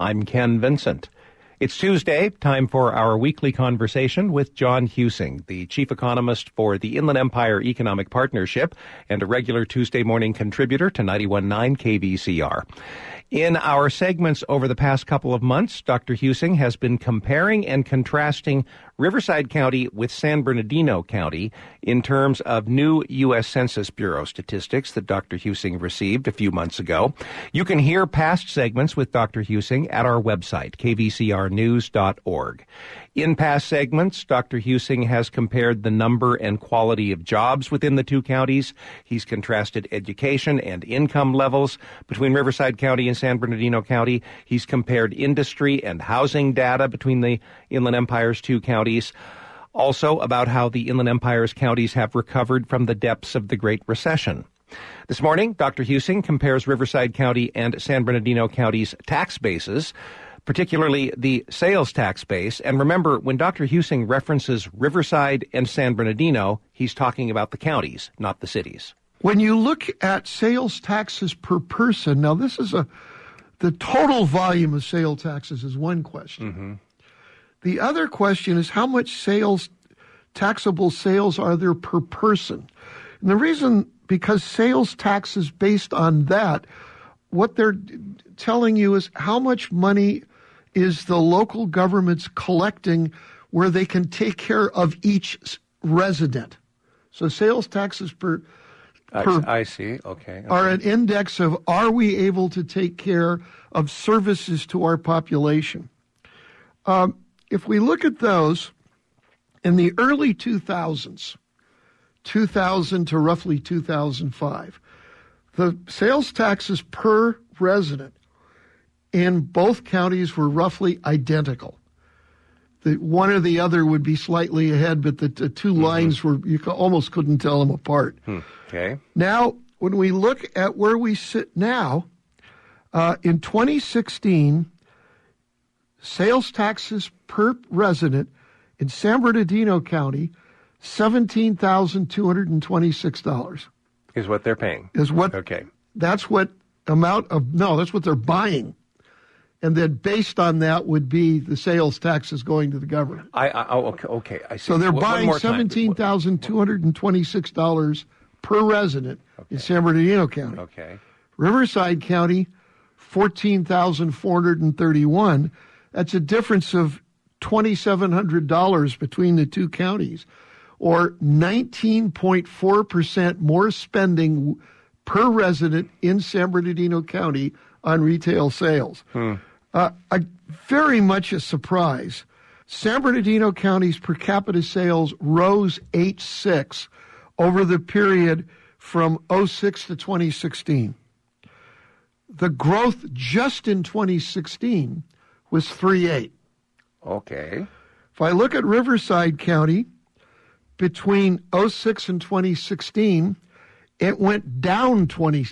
I'm Ken Vincent. It's Tuesday, time for our weekly conversation with John Huesing, the chief economist for the Inland Empire Economic Partnership and a regular Tuesday morning contributor to 91.9 KVCR. In our segments over the past couple of months, Dr. Huesing has been comparing and contrasting Riverside County with San Bernardino County in terms of new U.S. Census Bureau statistics that Dr. Huesing received a few months ago. You can hear past segments with Dr. Huesing at our website, kvcrnews.org. In past segments, Dr. Huesing has compared the number and quality of jobs within the two counties. He's contrasted education and income levels between Riverside County and San Bernardino County. He's compared industry and housing data between the Inland Empire's two counties. Also about how the Inland Empire's counties have recovered from the depths of the Great Recession. This morning, Dr. Huesing compares Riverside County and San Bernardino County's tax bases, particularly the sales tax base. And remember, when Dr. Huesing references Riverside and San Bernardino, he's talking about the counties, not the cities. When you look at sales taxes per person, now this is the total volume of sales taxes is one question. Mm-hmm. The other question is how much taxable sales are there per person? And the reason, because sales tax is based on that, what they're telling you is how much money is the local governments collecting where they can take care of each resident. So sales taxes I see. Okay. Are an index of are we able to take care of services to our population. If we look at those, in the early 2000s, 2000 to roughly 2005, the sales taxes per resident in both counties were roughly identical. The one or the other would be slightly ahead, but the two lines were, you almost couldn't tell them apart. Okay. Now, when we look at where we sit now, in 2016, sales taxes per resident in San Bernardino County, $17,226. Is what they're paying. Okay. That's what that's what they're buying. And then based on that would be the sales taxes going to the government. Okay. I see. So they're buying $17,226 per resident in San Bernardino County. Okay. Riverside County, $14,431. That's a difference of $2,700 between the two counties, or 19.4% more spending per resident in San Bernardino County on retail sales. Very much a surprise. San Bernardino County's per capita sales rose 8.6 over the period from 2006 to 2016. The growth just in 2016 was 3.8. Okay. If I look at Riverside County, between 2006 and 2016, it went down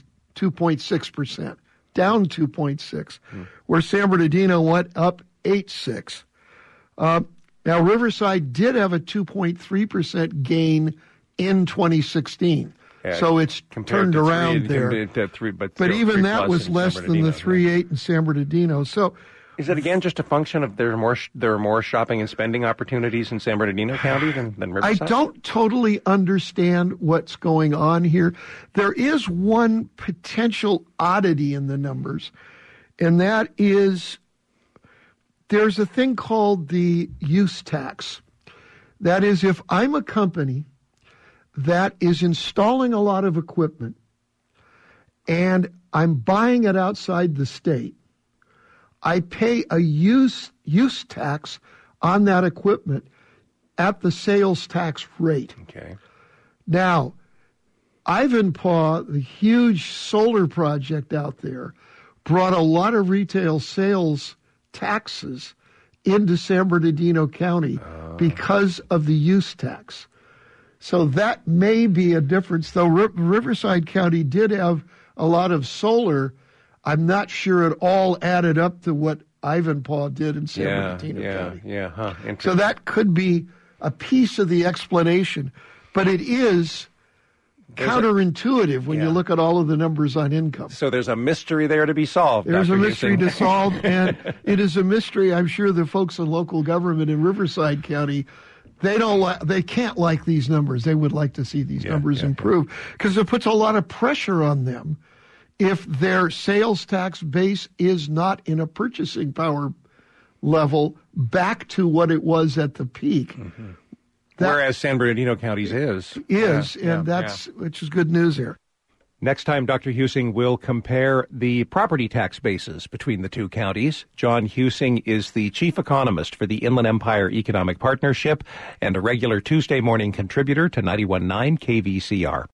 22.6%, down 2.6, where San Bernardino went up 8.6. Now, Riverside did have a 2.3% gain in 2016. So it's turned around there. But even that was less than the 3.8 in San Bernardino. So, is it again just a function of there are more shopping and spending opportunities in San Bernardino County than Riverside? I don't totally understand what's going on here. There is one potential oddity in the numbers, and that is there's a thing called the use tax. That is, if I'm a company that is installing a lot of equipment and I'm buying it outside the state, I pay a use tax on that equipment at the sales tax rate. Okay. Now, Ivanpah, the huge solar project out there, brought a lot of retail sales taxes into San Bernardino County because of the use tax. So that may be a difference, though Riverside County did have a lot of solar. I'm not sure it all added up to what Ivanpah did in San Bernardino County. So that could be a piece of the explanation. But it is counterintuitive when you look at all of the numbers on income. So there's a mystery there to be solved. There's Dr. a mystery Huesing. to solve, and it is a mystery. I'm sure the folks in local government in Riverside County, they can't like these numbers. They would like to see these numbers improve because it puts a lot of pressure on them if their sales tax base is not in a purchasing power level back to what it was at the peak. Mm-hmm. Whereas San Bernardino County's is. Which is good news here. Next time, Dr. Huesing will compare the property tax bases between the two counties. John Huesing is the chief economist for the Inland Empire Economic Partnership and a regular Tuesday morning contributor to 91.9 KVCR.